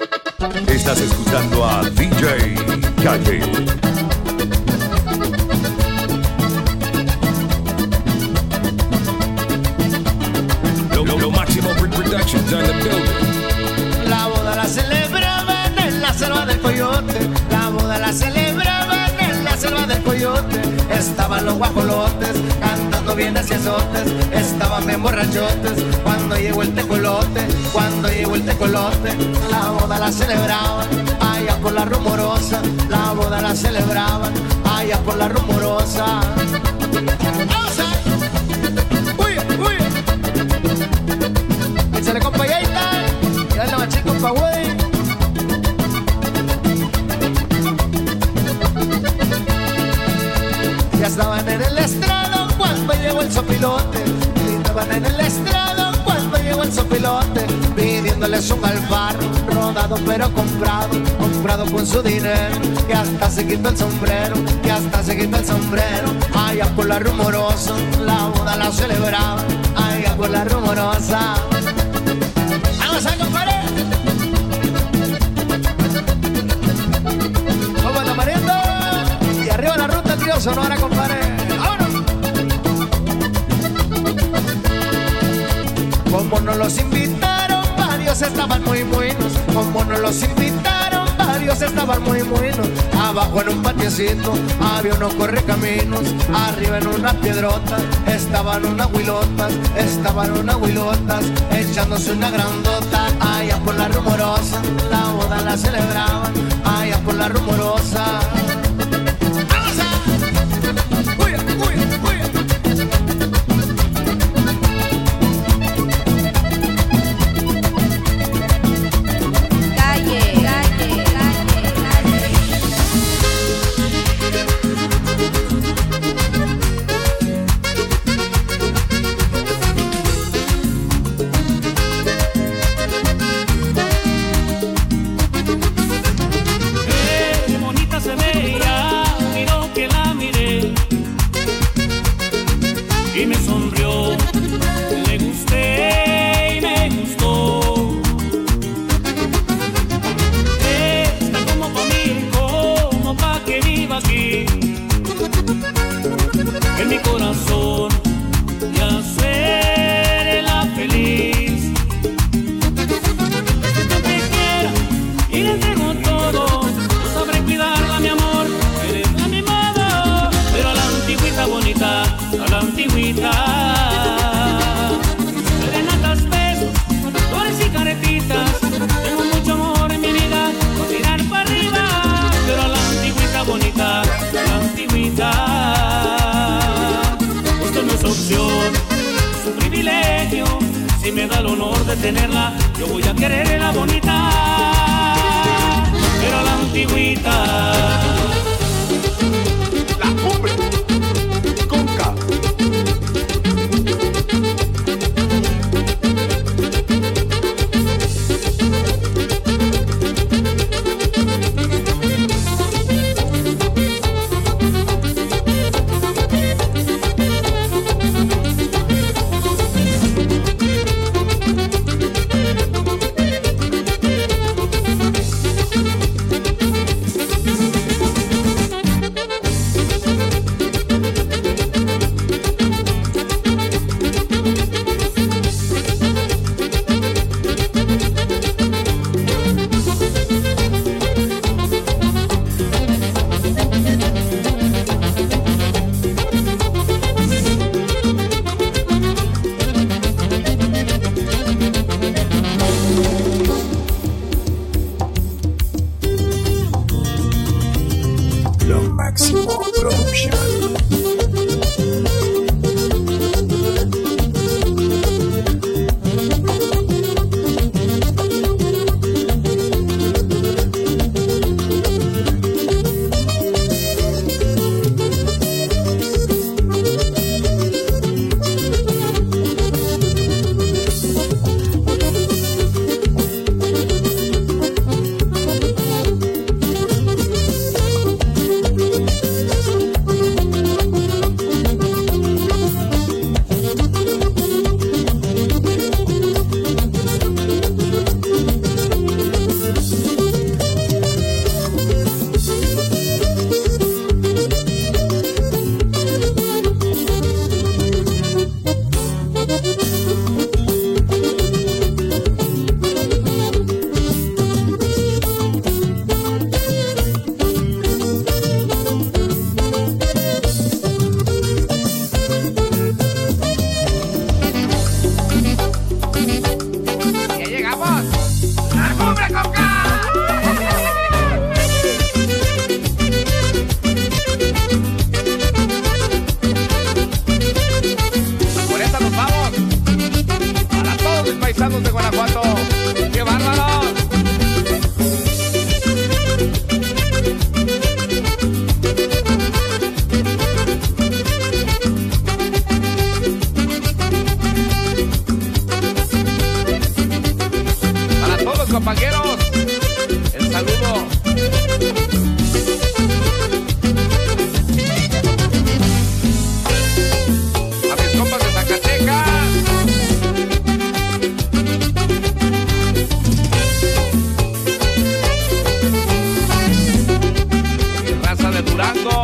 Estás escuchando a DJ Calle. Lo máximo Productions on the building. La boda la celebraban en la selva del Coyote. La boda la celebraban en la selva del Coyote. Estaban los guajolotes cantando bien hacia azotes. Estaban bien borrachotes cuando llegó el tecolote. Cuando llegó el tecolote, la boda la celebraban allá por la Rumorosa. La boda la celebraban allá por la Rumorosa. ¡Vamos a! ¡Uy, uy! Échale compa Yaita y dale machín compa güey. Ya estaban en el estrado cuando llegó el sopilote. Estaban en el estrado cuando llegó el sopilote, pidiéndoles un alfaro rodado pero comprado, comprado con su dinero, que hasta se quitó el sombrero, que hasta se quitó el sombrero. Allá por la Rumorosa, la boda la celebraban, allá por la Rumorosa. ¡Vamos a compadre! ¡Vamos a mariendo! Y arriba la ruta, tío Sonora, compadre. ¡Vámonos! Como nos los invitaron, varios estaban muy buenos. Como nos los invitaron, varios estaban muy buenos. Abajo en un patiecito había unos correcaminos. Arriba en unas piedrotas estaban unas huilotas. Estaban unas huilotas echándose una grandota. Allá por la Rumorosa, la boda la celebraban. Allá por la Rumorosa. Y me sonrió, le gusté y me gustó. Está como pa' mí, como pa' que viva aquí, en mi corazón, y hacerla feliz. No te quiero y le entrego todo, no sabré cuidarla, mi amor, eres la mi modo, pero a la antigüita bonita, a la antigüita. Serenatas, besos, flores y caretitas. Tengo mucho amor en mi vida, por tirar para arriba. Pero a la antigüita bonita, a la antigüita. Esto no es opción, es un privilegio. Si me da el honor de tenerla, yo voy a quererla bonita. Pero a la antigüita. La cumbre. Conca. caballeros, el saludo. A mis compas de Zacatecas. Mi raza de Durango.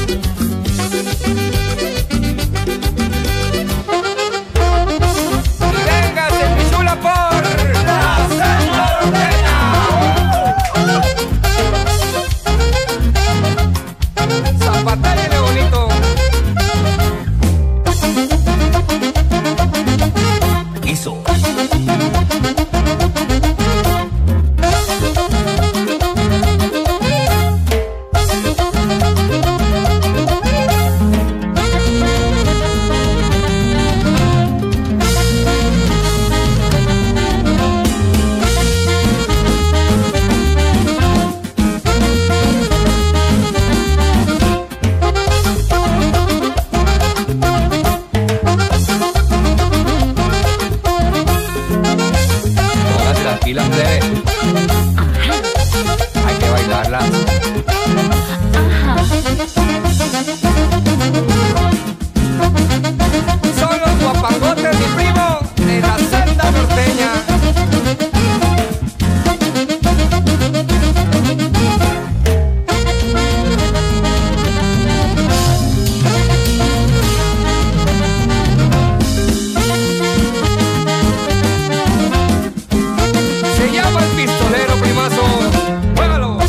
Hay que bailarla. Son los guapangotes, mi primo, de la celda norteña. Se llama el pistolero, primazo. ¡Juégalo!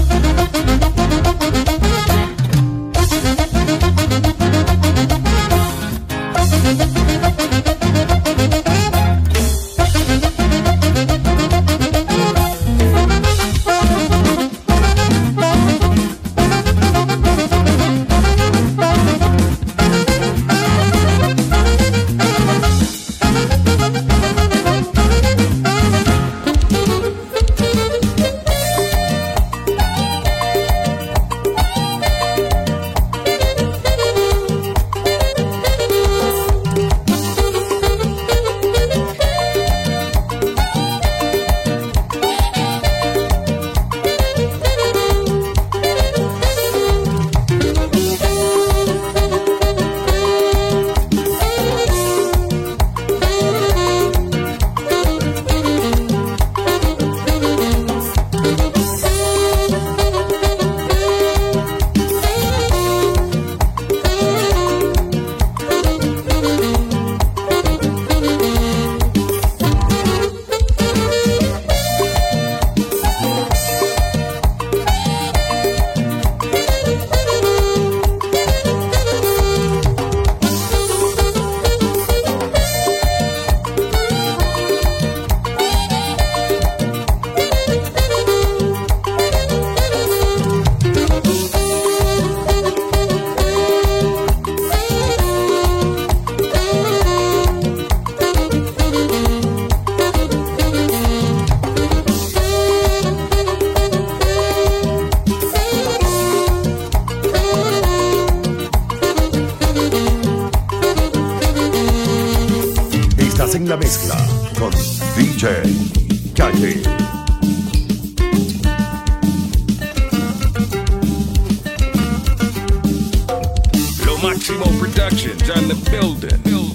Estás en la mezcla con DJ Calle. Lo Máximo Productions on the building.